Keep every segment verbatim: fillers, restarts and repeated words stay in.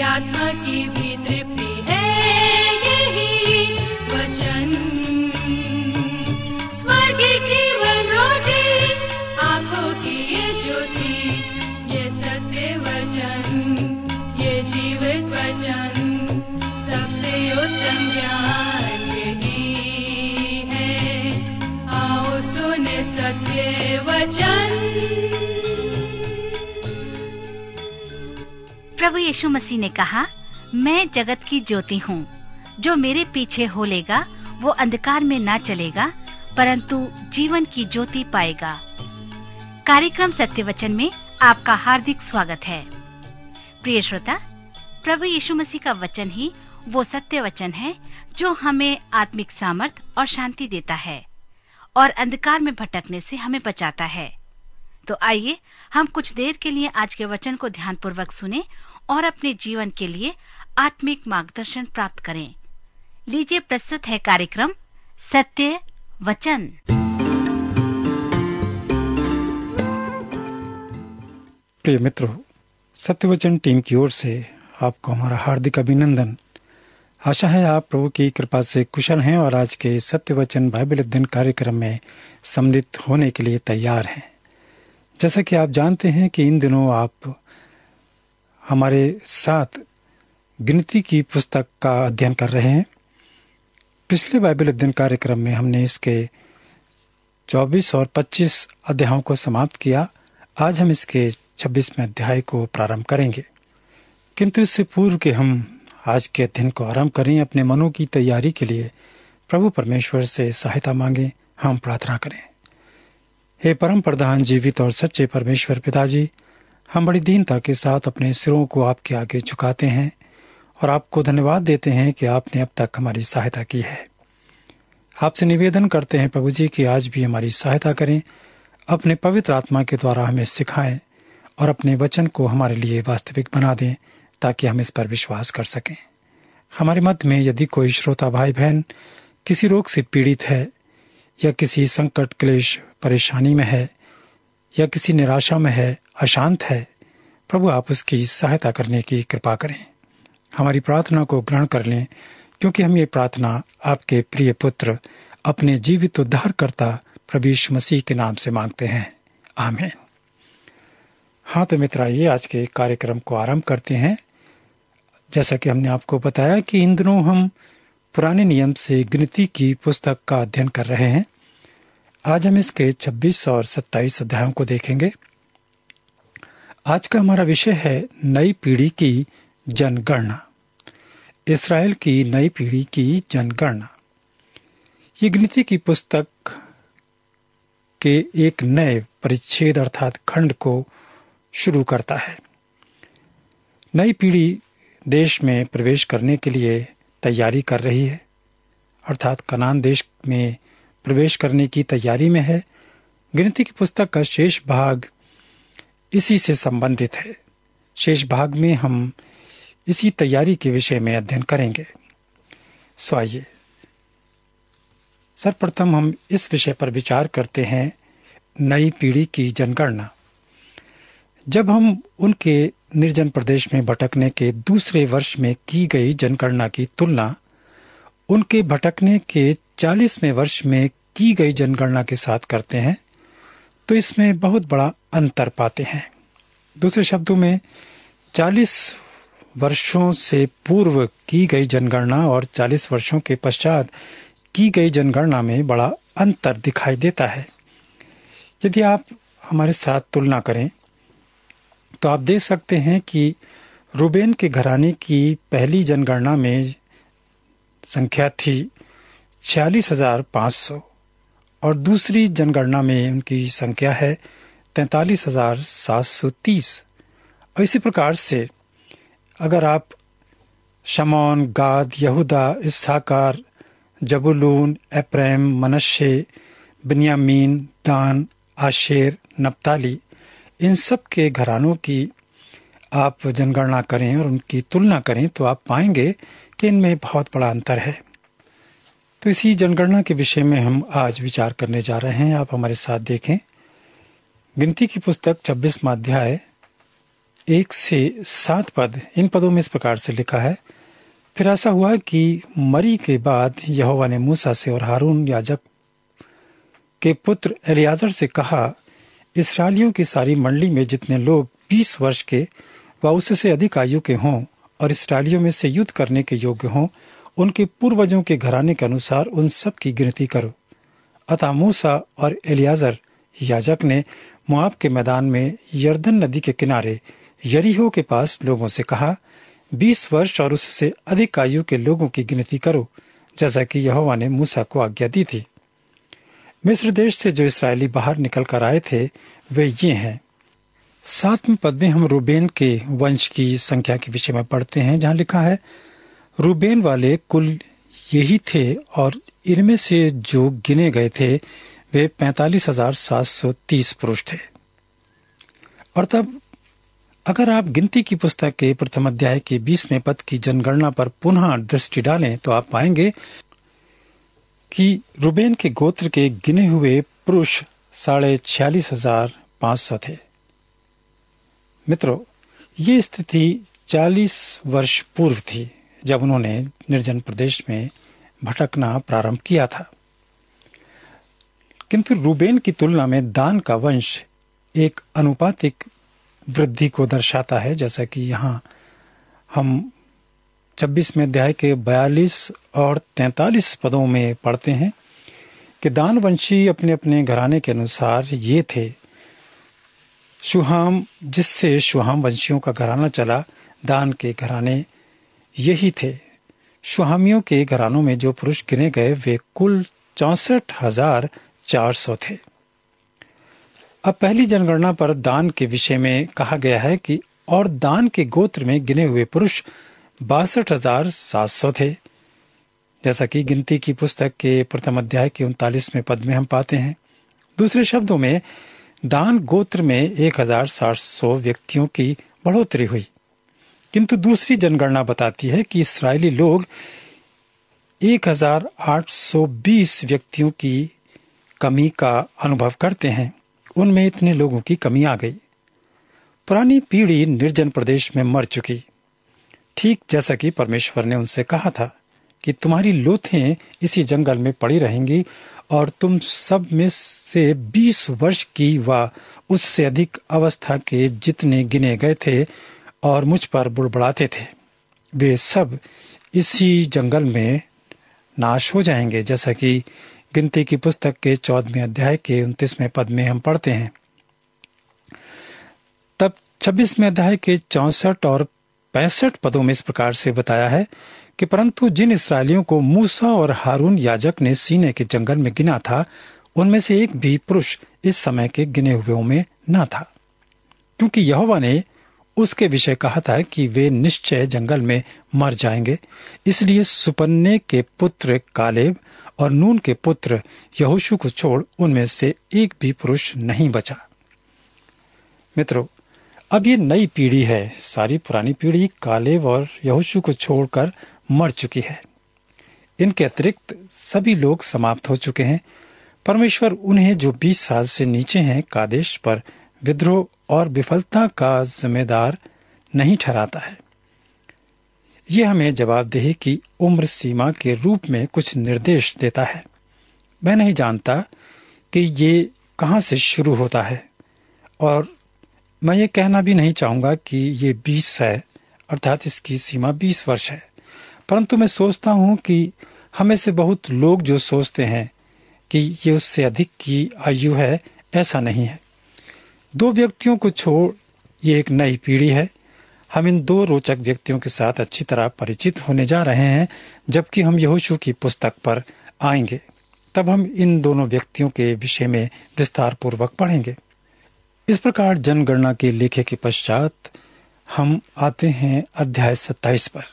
आत्मा की भी तृप्ति है यही वचन। स्वर्गीय जीवन रोटी, आंखों की ये ज्योति, ये सत्य वचन, ये जीवित वचन, सबसे उत्तम ज्ञान यही है। आओ सुने सत्य वचन। प्रभु यीशु मसीह ने कहा, मैं जगत की ज्योति हूँ। जो मेरे पीछे हो लेगा वो अंधकार में ना चलेगा परंतु जीवन की ज्योति पाएगा। कार्यक्रम सत्य वचन में आपका हार्दिक स्वागत है। प्रिय श्रोता, प्रभु यीशु मसीह का वचन ही वो सत्य वचन है जो हमें आत्मिक सामर्थ और शांति देता है और अंधकार में भटकने से हमें बचाता है। तो आइए हम कुछ देर के लिए आज के वचन को ध्यानपूर्वक सुनें और अपने जीवन के लिए आत्मिक मार्गदर्शन प्राप्त करें। लीजिए प्रस्तुत है कार्यक्रम सत्य वचन। प्रिय मित्रों, सत्य वचन टीम की ओर से आपको हमारा हार्दिक अभिनंदन। आशा है आप प्रभु की कृपा से कुशल हैं और आज के सत्य वचन बाइबल अध्ययन कार्यक्रम में सम्मिलित होने के लिए तैयार हैं। जैसा कि आप जानते हैं कि इन दिनों आप हमारे साथ गिनती की पुस्तक का अध्ययन कर रहे हैं। पिछले बाइबल अध्ययन कार्यक्रम में हमने इसके चौबीस और पच्चीस अध्यायों को समाप्त किया। आज हम इसके छब्बीसवें अध्याय को प्रारंभ करेंगे, किंतु इससे पूर्व के हम आज के अध्ययन को आरंभ करें, अपने मनों की तैयारी के लिए प्रभु परमेश्वर से सहायता मांगें। हम प्रार्थना करें। हे परम प्रधान जीवित और सच्चे परमेश्वर पिताजी, हम बड़ी दीनता के साथ अपने सिरों को आपके आगे झुकाते हैं और आपको धन्यवाद देते हैं कि आपने अब तक हमारी सहायता की है। आपसे निवेदन करते हैं प्रभु जी कि आज भी हमारी सहायता करें, अपने पवित्र आत्मा के द्वारा हमें सिखाएं और अपने वचन को हमारे लिए वास्तविक बना दें ताकि हम इस पर विश्वास कर सकें। हमारे मध्य में यदि कोई श्रोता भाई बहन किसी रोग से पीड़ित है या किसी संकट क्लेश परेशानी में है या किसी निराशा में है, अशांत है, प्रभु आप उसकी सहायता करने की कृपा करें। हमारी प्रार्थना को ग्रहण कर लें, क्योंकि हम ये प्रार्थना आपके प्रिय पुत्र अपने जीवित उद्धारकर्ता प्रभु यीशु मसीह के नाम से मांगते हैं, आमीन। हाँ तो मित्र, आइए आज के कार्यक्रम को आरंभ करते हैं। जैसा कि हमने आपको बताया कि इन दिनों हम पुराने नियम से गिनती की पुस्तक का अध्ययन कर रहे हैं। आज हम इसके छब्बीस और सत्ताईस अध्यायों को देखेंगे। आज का हमारा विषय है नई पीढ़ी की जनगणना, इस्राएल की नई पीढ़ी की जनगणना। ये गिनती की पुस्तक के एक नए परिच्छेद अर्थात खंड को शुरू करता है। नई पीढ़ी देश में प्रवेश करने के लिए तैयारी कर रही है, अर्थात कनान देश में प्रवेश करने की तैयारी में है। गिनती की पुस्तक का शेष भाग इसी से संबंधित है। शेष भाग में हम इसी तैयारी के विषय में अध्ययन करेंगे। सो आइए सर्वप्रथम हम इस विषय पर विचार करते हैं, नई पीढ़ी की जनगणना। जब हम उनके निर्जन प्रदेश में भटकने के दूसरे वर्ष में की गई जनगणना की तुलना उनके भटकने के चालीसवें वर्ष में की गई जनगणना के साथ करते हैं, तो इसमें बहुत बड़ा अंतर पाते हैं। दूसरे शब्दों में, चालीस वर्षों से पूर्व की गई जनगणना और चालीस वर्षों के पश्चात की गई जनगणना में बड़ा अंतर दिखाई देता है। यदि आप हमारे साथ तुलना करें तो आप देख सकते हैं कि रूबेन के घराने की पहली जनगणना में संख्या थी छियालीस हजार पाँच सौ और दूसरी जनगणना में उनकी संख्या है तैंतालीस हजार सात सौ तीस। और इसी प्रकार से अगर आप शमौन, गाद, यहूदा, इस्साकार, जबूलून, एप्रैम, मनश्शे, बिन्यामीन, दान, आशेर, नप्ताली, इन सब के घरानों की आप जनगणना करें और उनकी तुलना करें तो आप पाएंगे कि इनमें बहुत बड़ा अंतर है। तो इसी जनगणना के विषय में हम आज विचार करने जा रहे हैं। आप हमारे साथ देखें। गिनती की पुस्तक छब्बीसवां अध्याय एक से सात पद, इन पदों में इस प्रकार से लिखा है, फिर ऐसा हुआ कि मरी के बाद यहोवा ने मूसा से और हारून याजक के पुत्र एलियाजर से कहा, इस्राएलियों की सारी मंडली में जितने लोग बीस वर्ष के व उससे अधिक आयु के हों और इस्राएलियों में से युद्ध करने के योग्य हों, उनके पूर्वजों के घराने के अनुसार उन सब की गिनती करो। अतः मूसा और एलियाजर याजक ने मोआब के मैदान में यरदन नदी के किनारे यरीहो के पास लोगों से कहा, बीस वर्ष और उससे अधिक आयु के लोगों की गिनती करो, जैसा कि यहोवा ने मूसा को आज्ञा दी थी। मिस्र देश से जो इस्राएली बाहर निकल कर आए थे वे ये हैं। सातवें पद में हम रूबेन के वंश की संख्या के विषय में पढ़ते हैं, जहाँ लिखा है, रूबेन वाले कुल यही थे और इनमें से जो गिने गए थे वे पैंतालीस हजार सात सौ तीस पुरुष थे। और तब अगर आप गिनती की पुस्तक के प्रथम अध्याय के बीसवें पद की जनगणना पर पुनः दृष्टि डालें तो आप पाएंगे कि रूबेन के गोत्र के गिने हुए पुरुष साढ़े छियालीस हजार पांच सौ थे। मित्रों, ये स्थिति चालीस वर्ष पूर्व थी जब उन्होंने निर्जन प्रदेश में भटकना प्रारंभ किया था। किंतु रूबेन की तुलना में दान का वंश एक अनुपातिक वृद्धि को दर्शाता है, जैसा कि यहाँ हम छब्बीसवें अध्याय के बयालीस और तैंतालीस पदों में पढ़ते हैं कि दानवंशी अपने अपने घराने के अनुसार ये थे। शुहाम, जिससे शुहाम वंशियों का घराना चला, दान के घराने यही थे। शुहामियों के घरानों में जो पुरुष गिने गए वे कुल चौसठ हजार चार सौ थे। अब पहली जनगणना पर दान के विषय में कहा गया है कि और दान के गोत्र में गिने हुए पुरुष बासठ हजार सात सौ थे, जैसा कि गिनती की पुस्तक के प्रथम अध्याय के उनतालीसवें पद में हम पाते हैं। दूसरे शब्दों में दान गोत्र में एक हजार सात सौ व्यक्तियों की बढ़ोतरी हुई, किंतु दूसरी जनगणना बताती है कि इस्राएली लोग एक हजार आठ सौ बीस व्यक्तियों की कमी का अनुभव करते हैं। उनमें इतने लोगों की कमी आ गई। पुरानी पीढ़ी निर्जन प्रदेश में मर चुकी, ठीक जैसा कि परमेश्वर ने उनसे कहा था कि तुम्हारी लोथें इसी जंगल में पड़ी रहेंगी और तुम सब में से बीस वर्ष की व उससे अधिक अवस्था के जितने गिने गए थे और मुझ पर बुड़बुड़ाते थे, वे सब इसी जंगल में नाश हो जाएंगे, जैसा कि गिनती की पुस्तक के चौदहवें अध्याय के उनतीसवें पद में हम पढ़ते हैं। तब छब्बीसवें अध्याय के चौसठ और पैंसठ पदों में इस प्रकार से बताया है कि परंतु जिन इस्राएलियों को मूसा और हारून याजक ने सीने के जंगल में गिना था, उनमें से एक भी पुरुष इस समय के गिने हुओं में न था, क्योंकि यहोवा ने उसके विषय कहा था कि वे निश्चय जंगल में मर जाएंगे। इसलिए सुपन्ने के पुत्र कालेब और नून के पुत्र यहोशू को छोड़ उनमें से एक भी पुरुष नहीं बचा। मित्रों, अब ये नई पीढ़ी है। सारी पुरानी पीढ़ी कालेब और यहोशू को छोड़कर मर चुकी है। इनके अतिरिक्त सभी लोग समाप्त हो चुके हैं। परमेश्वर उन्हें जो बीस साल से नीचे हैं कादेश पर विद्रोह और विफलता का जिम्मेदार नहीं ठहराता है। ये हमें जवाबदेही की उम्र सीमा के रूप में कुछ निर्देश देता है। मैं नहीं जानता कि ये कहां से शुरू होता है और मैं ये कहना भी नहीं चाहूंगा कि ये बीस है, अर्थात इसकी सीमा बीस वर्ष है, परंतु मैं सोचता हूं कि हमें से बहुत लोग जो सोचते हैं कि ये उससे अधिक की आयु है, ऐसा नहीं है। दो व्यक्तियों को छोड़ ये एक नई पीढ़ी है। हम इन दो रोचक व्यक्तियों के साथ अच्छी तरह परिचित होने जा रहे हैं। जबकि हम यहोशू की पुस्तक पर आएंगे, तब हम इन दोनों व्यक्तियों के विषय में विस्तार पूर्वक पढ़ेंगे। इस प्रकार जनगणना के लेखे के पश्चात हम आते हैं अध्याय सत्ताईस पर।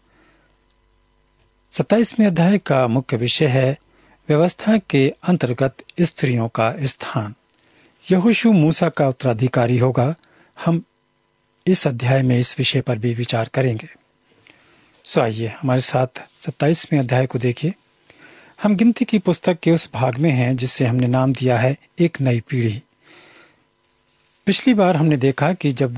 सत्ताईसवें अध्याय का मुख्य विषय है व्यवस्था के अंतर्गत स्त्रियों का स्थान। यहोशू मूसा का उत्तराधिकारी होगा। हम इस अध्याय में इस विषय पर भी विचार करेंगे। सो आइए हमारे साथ सत्ताईसवें अध्याय को देखिए। हम गिनती की पुस्तक के उस भाग में हैं जिसे हमने नाम दिया है एक नई पीढ़ी। पिछली बार हमने देखा कि जब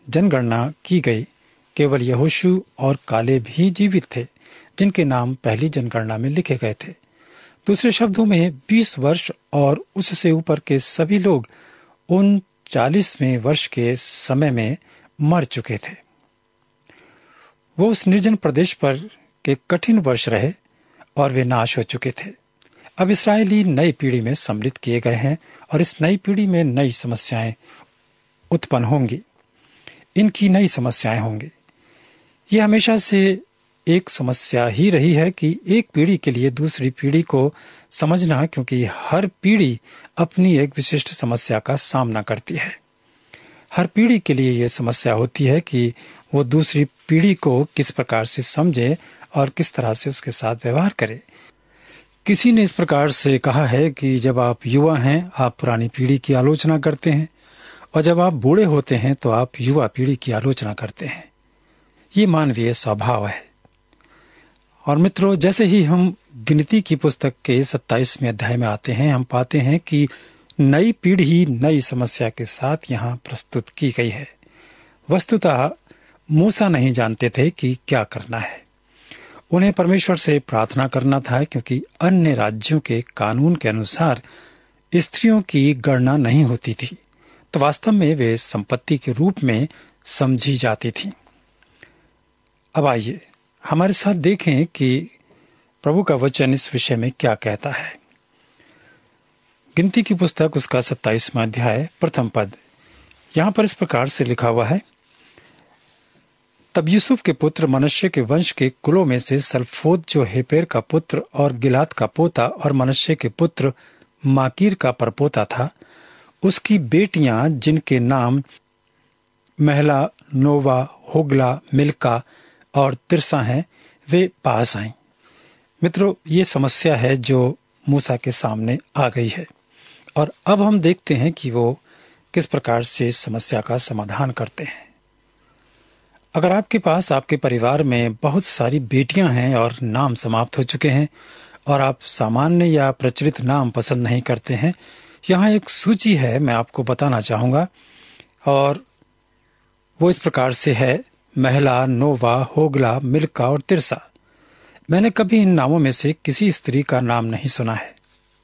जनगणना की गई, केवल यहोशू और कालेब ही जीवित थे जिनके नाम पहली जनगणना में लिखे गए थे। दूसरे शब्दों में बीस वर्ष और उससे ऊपर के सभी लोग उन चालीसवें वर्ष के समय में मर चुके थे। वो उस निर्जन प्रदेश पर के कठिन वर्ष रहे और वे नाश हो चुके थे। अब इस्राएली नई पीढ़ी में सम्मिलित किए गए हैं और इस नई पीढ़ी में नई समस्याएं उत्पन्न होंगी, इनकी नई समस्याएं होंगी। ये हमेशा से एक समस्या ही रही है कि एक पीढ़ी के लिए दूसरी पीढ़ी को समझना, क्योंकि हर पीढ़ी अपनी एक विशिष्ट समस्या का सामना करती है। हर पीढ़ी के लिए यह समस्या होती है कि वो दूसरी पीढ़ी को किस प्रकार से समझे और किस तरह से उसके साथ व्यवहार करे। किसी ने इस प्रकार से कहा है कि जब आप युवा हैं, आप पुरानी पीढ़ी की आलोचना करते हैं, और जब आप बूढ़े होते हैं तो आप युवा पीढ़ी की आलोचना करते हैं। ये मानवीय स्वभाव है। और मित्रों, जैसे ही हम गिनती की पुस्तक के सत्ताईसवें अध्याय में आते हैं, हम पाते हैं कि नई पीढ़ी नई समस्या के साथ यहाँ प्रस्तुत की गई है। वस्तुतः मूसा नहीं जानते थे कि क्या करना है। उन्हें परमेश्वर से प्रार्थना करना था, क्योंकि अन्य राज्यों के कानून के अनुसार स्त्रियों की गणना नहीं होती थी, तो वास्तव में वे संपत्ति के रूप में समझी जाती थी। अब आइए हमारे साथ देखें कि प्रभु का वचन इस विषय में क्या कहता है। गिनती की पुस्तक उसका सत्ताईसवां अध्याय प्रथम पद, यहाँ पर इस प्रकार से लिखा हुआ है। तब यूसुफ के पुत्र मनश्शे के वंश के कुलों में से सल्फोद, जो हेपेर का पुत्र और गिलाद का पोता और मनश्शे के पुत्र माकीर का परपोता था, उसकी बेटियां जिनके नाम महला, नोवा, होगला, मिल्का और तिरसा हैं, वे पास आईं। मित्रों, ये समस्या है जो मूसा के सामने आ गई है, और अब हम देखते हैं कि वो किस प्रकार से इस समस्या का समाधान करते हैं। अगर आपके पास आपके परिवार में बहुत सारी बेटियां हैं और नाम समाप्त हो चुके हैं और आप सामान्य या प्रचलित नाम पसंद नहीं करते हैं, यहाँ एक सूची है, मैं आपको बताना चाहूंगा, और वो इस प्रकार से है। महला, नोवा, होगला, मिल्का और तिरसा। मैंने कभी इन नामों में से किसी स्त्री का नाम नहीं सुना है।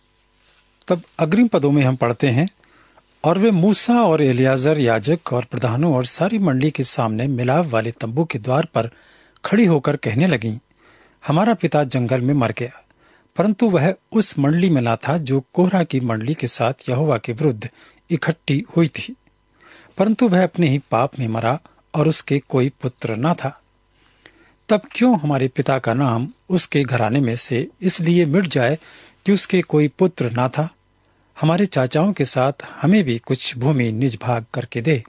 तब अग्रिम पदों में हम पढ़ते हैं, और वे मूसा और एलियाजर याजक और प्रधानों और सारी मंडली के सामने मिलाप वाले तंबू के द्वार पर खड़ी होकर कहने लगीं, हमारा पिता जंगल में मर गया, परंतु वह उस मंडली में न था जो कोरह की मंडली के साथ यहोवा के विरुद्ध इकट्ठी हुई थी, परंतु वह अपने ही पाप में मरा और उसके कोई पुत्र न था। तब क्यों हमारे पिता का नाम उसके घराने में से इसलिए मिट जाए कि उसके कोई पुत्र न था? हमारे चाचाओं के साथ हमें भी कुछ भूमि निज भाग करके दे।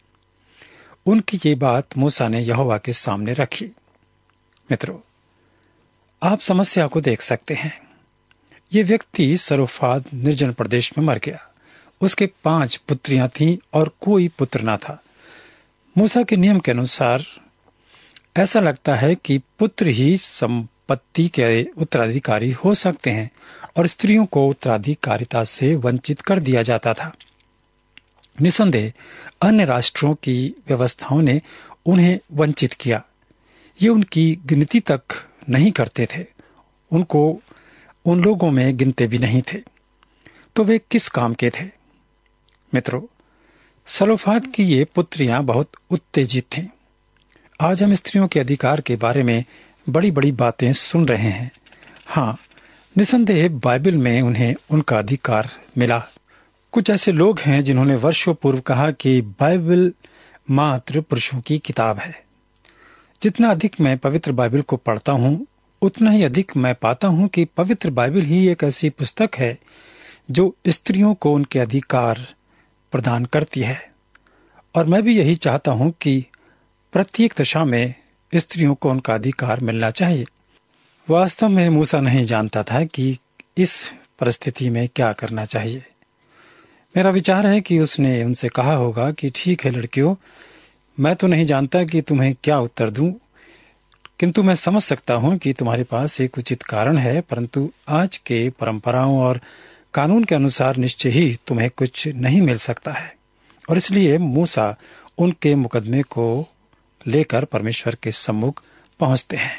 उनकी ये बात मूसा ने यहोवा के सामने रखी। मित्रों, आप समस्या को देख सकते हैं। ये व्यक्ति सरोफाद निर्जन प्रदेश में मर गया। उसके पांच पुत्रियां थीं और कोई पुत्र न था। मूसा के नियम के अनुसार ऐसा लगता है कि पुत्र ही संपत्ति के उत्तराधिकारी हो सकते हैं और स्त्रियों को उत्तराधिकारिता से वंचित कर दिया जाता था। निसंदेह अन्य राष्ट्रों की व्यवस्थाओं ने उन्हें वंचित किया। ये उनकी गिनती तक नहीं करते थे, उनको उन लोगों में गिनते भी नहीं थे। तो वे किस काम के थे? मित्रों, सलोफाद की ये पुत्रियां बहुत उत्तेजित थीं। आज हम स्त्रियों के अधिकार के बारे में बड़ी बड़ी बातें सुन रहे हैं। हाँ, निसंदेह बाइबल में उन्हें उनका अधिकार मिला। कुछ ऐसे लोग हैं जिन्होंने वर्षों पूर्व कहा कि बाइबल मात्र पुरुषों की किताब है। जितना अधिक मैं पवित्र बाइबल को पढ़ता हूँ, उतना ही अधिक मैं पाता हूँ कि पवित्र बाइबल ही एक ऐसी पुस्तक है जो स्त्रियों को उनके अधिकार प्रदान करती है। और मैं भी यही चाहता हूँ कि प्रत्येक दशा में स्त्रियों को उनका अधिकार मिलना चाहिए। वास्तव में मूसा नहीं जानता था कि इस परिस्थिति में क्या करना चाहिए। मेरा विचार है कि उसने उनसे कहा होगा कि ठीक है लड़कियों, मैं तो नहीं जानता कि तुम्हें क्या उत्तर दूं, किंतु मैं समझ सकता हूं कि तुम्हारे पास एक उचित कारण है, परंतु आज के परंपराओं और कानून के अनुसार निश्चय ही तुम्हें कुछ नहीं मिल सकता है। और इसलिए मूसा उनके मुकदमे को लेकर परमेश्वर के सम्मुख पहुंचते हैं।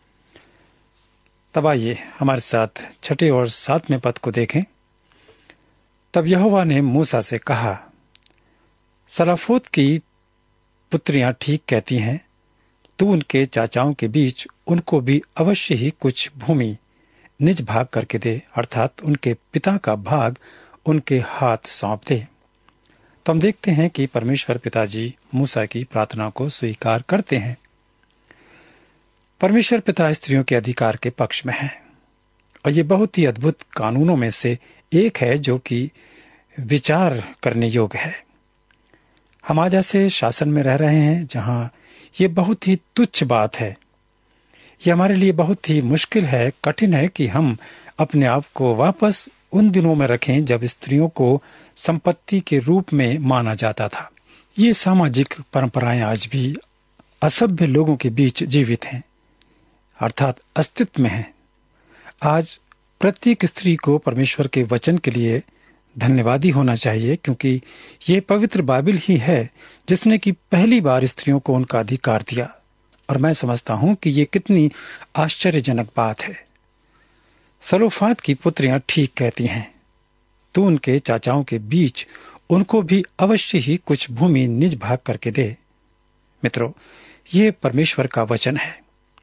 तब आइए हमारे साथ छठे और सातवें पद को देखें। तब यहोवा ने मूसा से कहा, सलाफोत की पुत्रियां ठीक कहती हैं, तू उनके चाचाओं के बीच उनको भी अवश्य ही कुछ भूमि निज भाग करके दे, अर्थात उनके पिता का भाग उनके हाथ सौंप दे। तो हम देखते हैं कि परमेश्वर पिताजी मूसा की प्रार्थना को स्वीकार करते हैं। परमेश्वर पिता स्त्रियों के अधिकार के पक्ष में है और ये बहुत ही अद्भुत कानूनों में से एक है जो कि विचार करने योग्य है। हम आज ऐसे शासन में रह रहे हैं जहां ये बहुत ही तुच्छ बात है। ये हमारे लिए बहुत ही मुश्किल है, कठिन है कि हम अपने आप को वापस उन दिनों में रखें जब स्त्रियों को संपत्ति के रूप में माना जाता था। ये सामाजिक परंपराएं आज भी असभ्य लोगों के बीच जीवित हैं, अर्थात अस्तित्व में हैं। आज प्रत्येक स्त्री को परमेश्वर के वचन के लिए धन्यवादी होना चाहिए, क्योंकि ये पवित्र बाइबल ही है जिसने कि पहली बार स्त्रियों को उनका अधिकार दिया। और मैं समझता हूं कि ये कितनी आश्चर्यजनक बात है। सलोफात की पुत्रियां ठीक कहती हैं, तू उनके चाचाओं के बीच उनको भी अवश्य ही कुछ भूमि निज भाग करके दे। मित्रों, ये परमेश्वर का वचन है।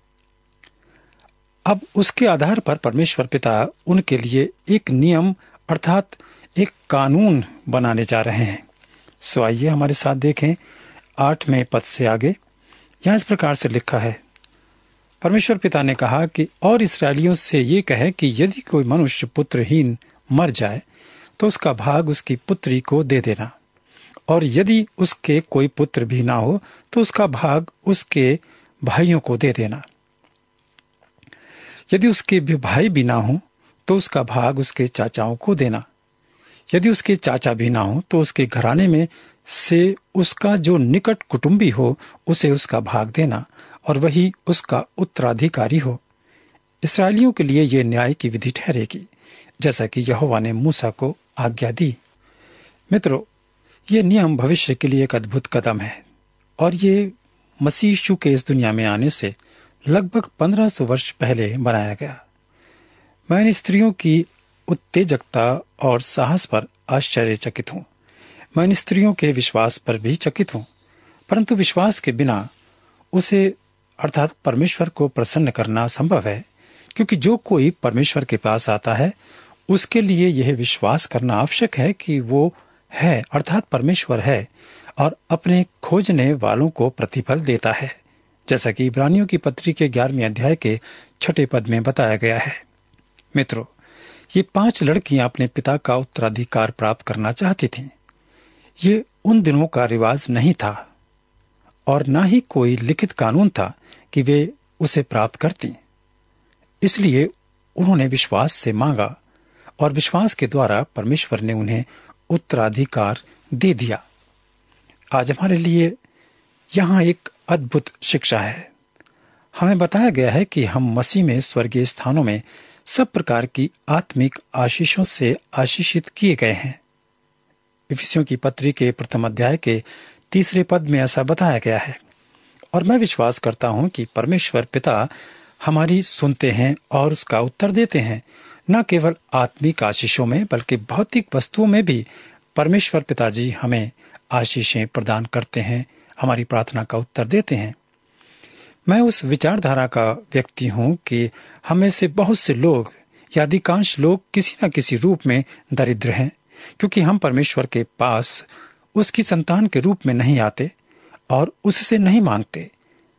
अब उसके आधार पर परमेश्वर पिता उनके लिए एक नियम अर्थात एक कानून बनाने जा रहे हैं। सो आइए हमारे साथ देखें आठवें पद से आगे। यहां इस प्रकार से लिखा है, परमेश्वर पिता ने कहा कि और इस्राएलियों से ये कहे कि यदि कोई मनुष्य पुत्रहीन मर जाए तो उसका भाग उसकी पुत्री को दे देना, और यदि उसके कोई पुत्र भी ना हो तो उसका भाग उसके भाइयों को दे देना। यदि उसके भी भाई भी ना हो तो उसका भाग उसके चाचाओं को देना। यदि उसके चाचा भी ना हो तो उसके घराने में से उसका जो निकट कुटुंबी हो उसे उसका भाग देना, और वही उसका उत्तराधिकारी हो। इस्राएलियों के लिए यह न्याय की विधि ठहरेगी, जैसा कि यहोवा ने मूसा को आज्ञा दी। मित्रों, ये नियम भविष्य के लिए एक अद्भुत कदम है, और ये मसीह यीशु के इस दुनिया में आने से लगभग पंद्रह सौ वर्ष पहले बनाया गया। मैं इन स्त्रियों की उत्तेजकता और साहस पर आश्चर्यचकित हूं। मैं इन स्त्रियों के विश्वास पर भी चकित हूं, परंतु विश्वास के बिना उसे अर्थात परमेश्वर को प्रसन्न करना संभव है, क्योंकि जो कोई परमेश्वर के पास आता है उसके लिए यह विश्वास करना आवश्यक है कि वो है अर्थात परमेश्वर है और अपने खोजने वालों को प्रतिफल देता है, जैसा कि इब्रानियों की पत्री के ग्यारहवें अध्याय के छठे पद में बताया गया है। मित्रों, ये पांच लड़कियां अपने पिता का उत्तराधिकार प्राप्त करना चाहती थीं। ये उन दिनों का रिवाज नहीं था और न ही कोई लिखित कानून था कि वे उसे प्राप्त करती। इसलिए उन्होंने विश्वास से मांगा और विश्वास के द्वारा परमेश्वर ने उन्हें उत्तराधिकार दे दिया। आज हमारे लिए यहाँ एक अद्भुत शिक्षा है। हमें बताया गया है कि हम मसीह में स्वर्गीय स्थानों में सब प्रकार की आत्मिक आशीषों से आशीषित किए गए हैं। इफिसियों की पत्री के प्रथम अध्याय के तीसरे पद में ऐसा बताया गया है, और मैं विश्वास करता हूं कि परमेश्वर पिता हमारी सुनते हैं और उसका उत्तर देते हैं। न केवल आत्मिक आशीषों में बल्कि भौतिक वस्तुओं में भी परमेश्वर पिताजी हमें आशीषें प्रदान करते हैं, हमारी प्रार्थना का उत्तर देते हैं। मैं उस विचारधारा का व्यक्ति हूं कि हमें से बहुत से लोग या अधिकांश लोग किसी न किसी रूप में दरिद्र हैं, क्योंकि हम परमेश्वर के पास उसकी संतान के रूप में नहीं आते और उससे नहीं मांगते।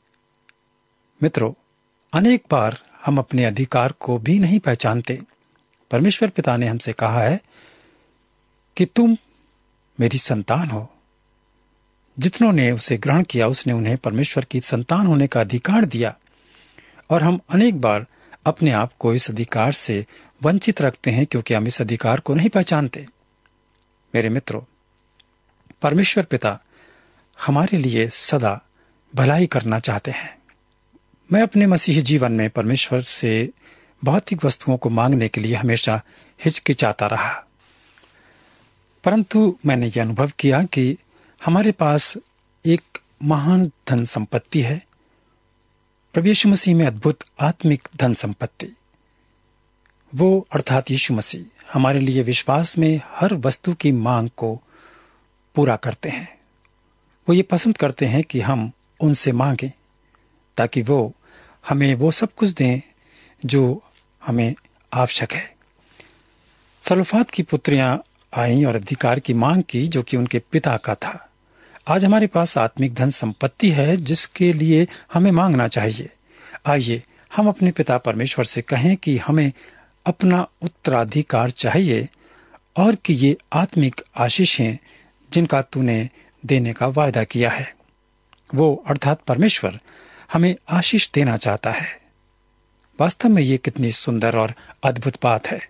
मित्रों, अनेक बार हम अपने अधिकार को भी नहीं पहचानते। परमेश्वर पिता ने हमसे कहा है कि तुम मेरी संतान हो। जितनों ने उसे ग्रहण किया उसने उन्हें परमेश्वर की संतान होने का अधिकार दिया, और हम अनेक बार अपने आप को इस अधिकार से वंचित रखते हैं क्योंकि हम इस अधिकार को नहीं पहचानते। मेरे मित्रों, परमेश्वर पिता हमारे लिए सदा भलाई करना चाहते हैं। मैं अपने मसीही जीवन में परमेश्वर से भौतिक वस्तुओं को मांगने के लिए हमेशा हिचकिचाता रहा, परंतु मैंने यह अनुभव किया कि हमारे पास एक महान धन संपत्ति है, प्रभु यीशु मसीह में अद्भुत आत्मिक धन संपत्ति। वो अर्थात यीशु मसीह हमारे लिए विश्वास में हर वस्तु की मांग को पूरा करते हैं। वो ये पसंद करते हैं कि हम उनसे मांगें ताकि वो हमें वो सब कुछ दें जो हमें आवश्यक है। सलोफाद की पुत्रियां आईं और अधिकार की मांग की जो कि उनके पिता का था। आज हमारे पास आत्मिक धन संपत्ति है जिसके लिए हमें मांगना चाहिए। आइए हम अपने पिता परमेश्वर से कहें कि हमें अपना उत्तराधिकार चाहिए और कि ये आत्मिक आशीषें जिनका तूने देने का वायदा किया है। वो अर्थात परमेश्वर हमें आशीष देना चाहता है। वास्तव में ये कितनी सुंदर और अद्भुत बात है।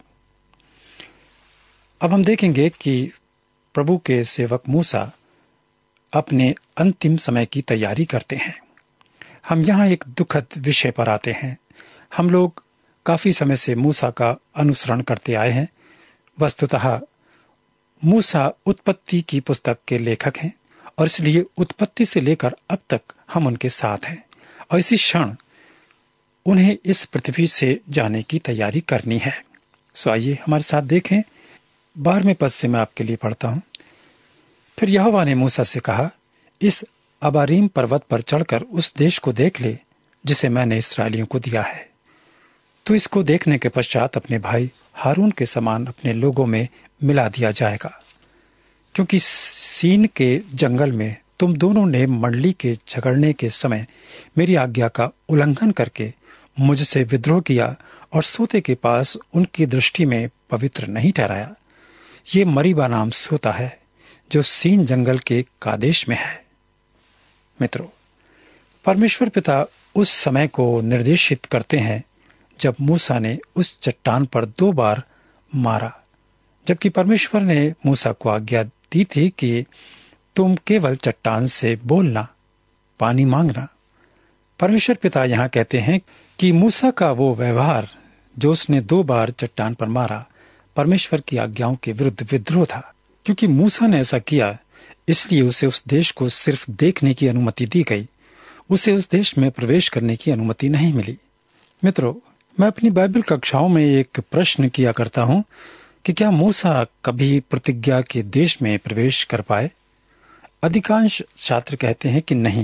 अब हम देखेंगे कि प्रभु के सेवक मूसा अपने अंतिम समय की तैयारी करते हैं। हम यहाँ एक दुखद विषय पर आते हैं। हम लोग काफी समय से मूसा का अनुसरण करते आए हैं। वस्तुतः मूसा उत्पत्ति की पुस्तक के लेखक हैं और इसलिए उत्पत्ति से लेकर अब तक हम उनके साथ हैं और इसी क्षण उन्हें इस पृथ्वी से जाने की तैयारी करनी है। सो आइए हमारे साथ देखें। बारहवें पद से मैं आपके लिए पढ़ता हूं। फिर यहोवा ने मूसा से कहा, इस अबारीम पर्वत पर चढ़कर उस देश को देख ले जिसे मैंने इस्राएलियों को दिया है। तो इसको देखने के पश्चात अपने भाई हारून के समान अपने लोगों में मिला दिया जाएगा, क्योंकि सीन के जंगल में तुम दोनों ने मंडली के झगड़ने के समय मेरी आज्ञा का उल्लंघन करके मुझसे विद्रोह किया और सोते के पास उनकी दृष्टि में पवित्र नहीं ठहराया। ये मरीबा नाम सोता है जो सीन जंगल के कादेश में है। मित्रों, परमेश्वर पिता उस समय को निर्देशित करते हैं जब मूसा ने उस चट्टान पर दो बार मारा, जबकि परमेश्वर ने मूसा को आज्ञा दी थी कि तुम केवल चट्टान से बोलना, पानी मांगना। परमेश्वर पिता यहाँ कहते हैं कि मूसा का वो व्यवहार जो उसने दो बार चट्टान पर मारा परमेश्वर की आज्ञाओं के विरुद्ध विद्रोह था। क्योंकि मूसा ने ऐसा किया इसलिए उसे उस देश को सिर्फ देखने की अनुमति दी गई, उसे उस देश में प्रवेश करने की अनुमति नहीं मिली। मित्रों, मैं अपनी बाइबल कक्षाओं में एक प्रश्न किया करता हूं कि क्या मूसा कभी प्रतिज्ञा के देश में प्रवेश कर पाए? अधिकांश छात्र कहते हैं कि नहीं,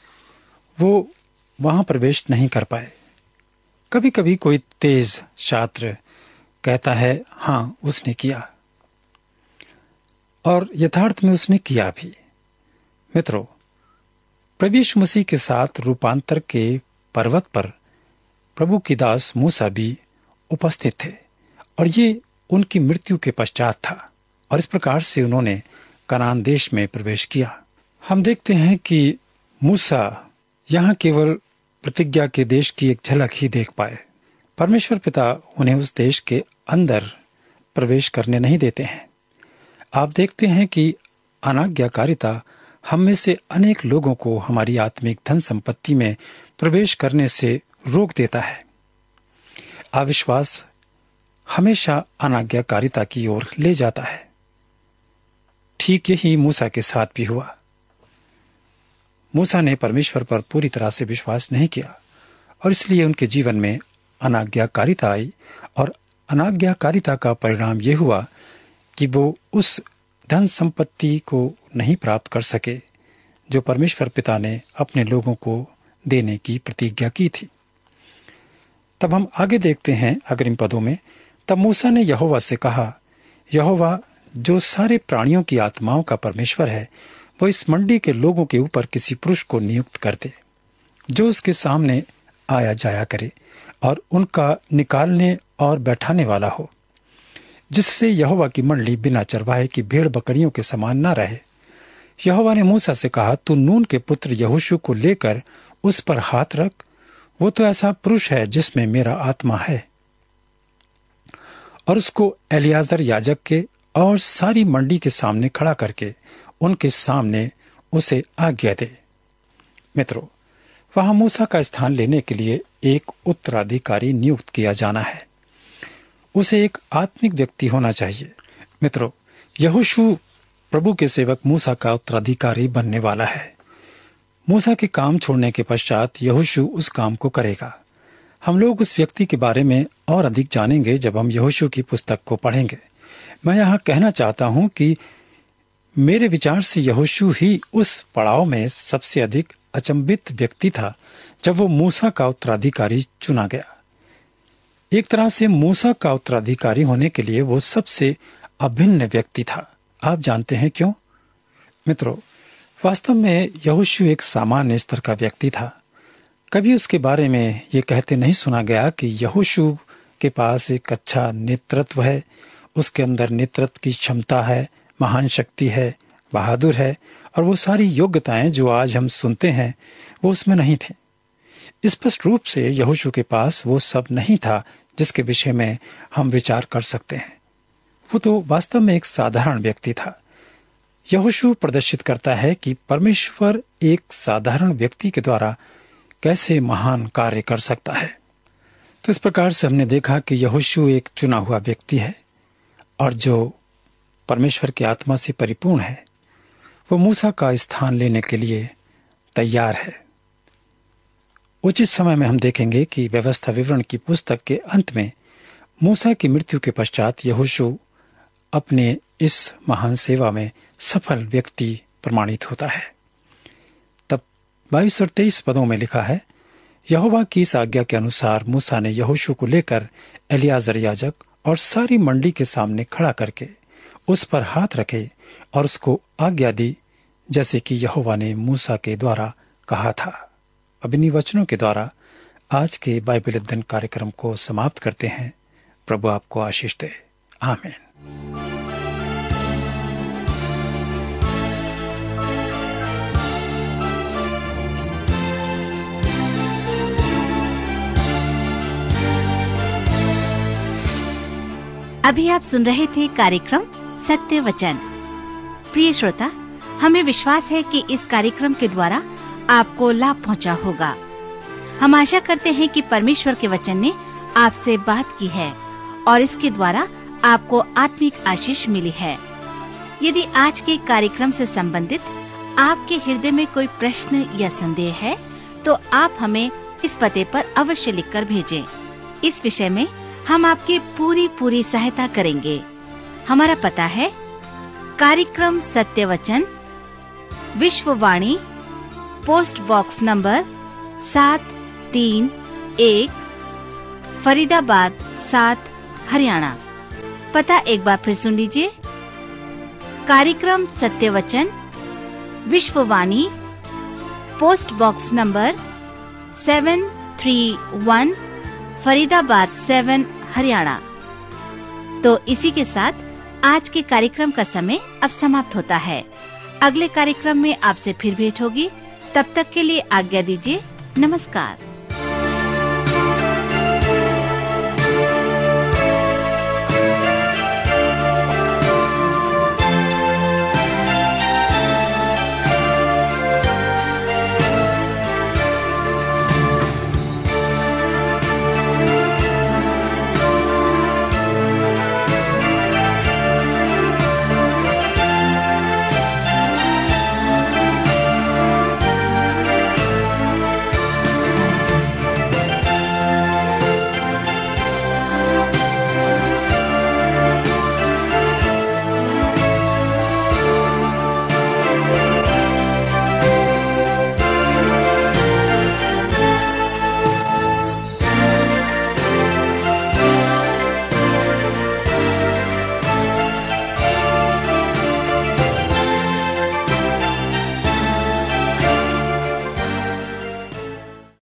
वो वहां प्रवेश नहीं कर पाए। कभी कभी कोई तेज छात्र कहता है हां उसने किया, और यथार्थ में उसने किया भी। मित्रों, प्रभु यीशु मसीह के साथ रूपांतर के पर्वत पर प्रभु की दास मूसा भी उपस्थित थे और ये उनकी मृत्यु के पश्चात था और इस प्रकार से उन्होंने कनान देश में प्रवेश किया। हम देखते हैं कि मूसा यहाँ केवल प्रतिज्ञा के देश की एक झलक ही देख पाए। परमेश्वर पिता उन्हें उस देश के अंदर प्रवेश करने नहीं देते हैं। आप देखते हैं कि अनाज्ञाकारिता हम में से अनेक लोगों को हमारी आत्मिक धन संपत्ति में प्रवेश करने से रोक देता है। अविश्वास हमेशा अनाज्ञाकारिता की ओर ले जाता है। ठीक यही मूसा के साथ भी हुआ। मूसा ने परमेश्वर पर पूरी तरह से विश्वास नहीं किया और इसलिए उनके जीवन में अनाज्ञाकारिता आई और अनाज्ञाकारिता का परिणाम यह हुआ कि वो उस धन संपत्ति को नहीं प्राप्त कर सके जो परमेश्वर पिता ने अपने लोगों को देने की प्रतिज्ञा की थी। तब हम आगे देखते हैं अग्रिम पदों में, तब मूसा ने यहोवा से कहा, यहोवा जो सारे प्राणियों की आत्माओं का परमेश्वर है, वो इस मंडी के लोगों के ऊपर किसी पुरुष को नियुक्त कर दे जो उसके सामने आया जाया करे और उनका निकालने और बैठाने वाला हो, जिससे यहोवा की मंडली बिना चरवाहे की भेड़ बकरियों के समान न रहे। यहोवा ने मूसा से कहा, तू नून के पुत्र यहोशू को लेकर उस पर हाथ रख, वो तो ऐसा पुरुष है जिसमें मेरा आत्मा है, और उसको एलियाजर याजक के और सारी मंडी के सामने खड़ा करके उनके सामने उसे आज्ञा दे। मित्रों, वहां मूसा का स्थान लेने के लिए एक उत्तराधिकारी नियुक्त किया जाना है। उसे एक आत्मिक व्यक्ति होना चाहिए। मित्रों, यहोशू प्रभु के सेवक मूसा का उत्तराधिकारी बनने वाला है। मूसा के काम छोड़ने के पश्चात यहोशू उस काम को करेगा। हम लोग उस व्यक्ति के बारे में और अधिक जानेंगे जब हम यहोशू की पुस्तक को पढ़ेंगे। मैं यहाँ कहना चाहता हूँ कि मेरे विचार से यहोशू ही उस पड़ाव में सबसे अधिक अचंभित व्यक्ति था जब वो मूसा का उत्तराधिकारी चुना गया। एक तरह से मूसा का उत्तराधिकारी होने के लिए वो सबसे अभिन्न व्यक्ति था। आप जानते हैं क्यों? मित्रों, वास्तव में यहोशू एक सामान्य स्तर का व्यक्ति था। कभी उसके बारे में ये कहते नहीं सुना गया कि यहोशू के पास एक अच्छा नेतृत्व है, उसके अंदर नेतृत्व की क्षमता है, महान शक्ति है, बहादुर है, और वो सारी योग्यताएं जो आज हम सुनते हैं वो उसमें नहीं थी। स्पष्ट रूप से यहोशू के पास वो सब नहीं था जिसके विषय में हम विचार कर सकते हैं। वो तो वास्तव में एक साधारण व्यक्ति था। यहोशू प्रदर्शित करता है कि परमेश्वर एक साधारण व्यक्ति के द्वारा कैसे महान कार्य कर सकता है। तो इस प्रकार से हमने देखा कि यहोशू एक चुना हुआ व्यक्ति है और जो परमेश्वर की आत्मा से परिपूर्ण है, वो मूसा का स्थान लेने के लिए तैयार है। उचित समय में हम देखेंगे कि व्यवस्था विवरण की पुस्तक के अंत में मूसा की मृत्यु के पश्चात यहोशू अपने इस महान सेवा में सफल व्यक्ति प्रमाणित होता है। तब बाईस और तेईस पदों में लिखा है, यहोवा की इस आज्ञा के अनुसार मूसा ने यहोशू को लेकर एलियाजर याजक और सारी मंडली के सामने खड़ा करके उस पर हाथ रखे और उसको आज्ञा दी, जैसे कि यहोवा ने मूसा के द्वारा कहा था। अब इन्हीं वचनों के द्वारा आज के बाइबल अध्ययन कार्यक्रम को समाप्त करते हैं। प्रभु आपको आशीष दे। आमीन। अभी आप सुन रहे थे कार्यक्रम सत्य वचन। प्रिय श्रोता, हमें विश्वास है कि इस कार्यक्रम के द्वारा आपको लाभ पहुंचा होगा। हम आशा करते हैं कि परमेश्वर के वचन ने आपसे बात की है और इसके द्वारा आपको आत्मिक आशीष मिली है। यदि आज के कार्यक्रम से संबंधित आपके हृदय में कोई प्रश्न या संदेह है, तो आप हमें इस पते पर अवश्य लिखकर भेजें। इस विषय में हम आपकी पूरी पूरी सहायता करेंगे। हमारा पता है कार्यक्रम Satya Vachan, Vishwavani, post box number सात तीन एक, फरीदाबाद सात, हरियाणा। पता एक बार फिर सुन लीजिए। कार्यक्रम Satya Vachan, Vishwavani, post box number seven three one, Faridabad seven, Haryana. तो इसी के साथ आज के कार्यक्रम का समय अब समाप्त होता है। अगले कार्यक्रम में आपसे फिर भेंट होगी। तब तक के लिए आज्ञा दीजिए। नमस्कार।